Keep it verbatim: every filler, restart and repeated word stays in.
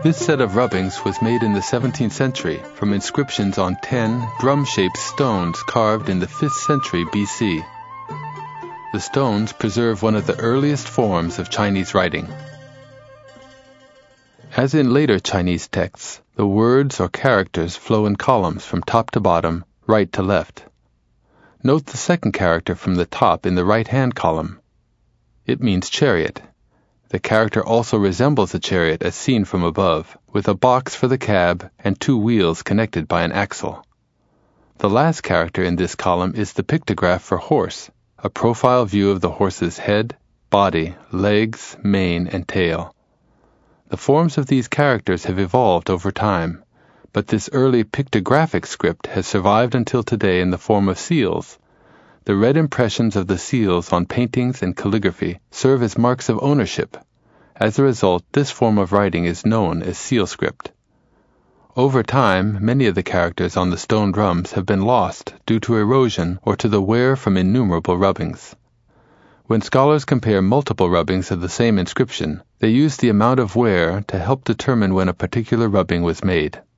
This set of rubbings was made in the seventeenth century from inscriptions on ten drum-shaped stones carved in the fifth century B C. The stones preserve one of the earliest forms of Chinese writing. As in later Chinese texts, the words or characters flow in columns from top to bottom, right to left. Note the second character from the top in the right-hand column. It means chariot. The character also resembles a chariot as seen from above, with a box for the cab and two wheels connected by an axle. The last character in this column is the pictograph for horse, a profile view of the horse's head, body, legs, mane, and tail. The forms of these characters have evolved over time, but this early pictographic script has survived until today in the form of seals. The red impressions of the seals on paintings and calligraphy serve as marks of ownership. As a result, this form of writing is known as seal script. Over time, many of the characters on the stone drums have been lost due to erosion or to the wear from innumerable rubbings. When scholars compare multiple rubbings of the same inscription, they use the amount of wear to help determine when a particular rubbing was made.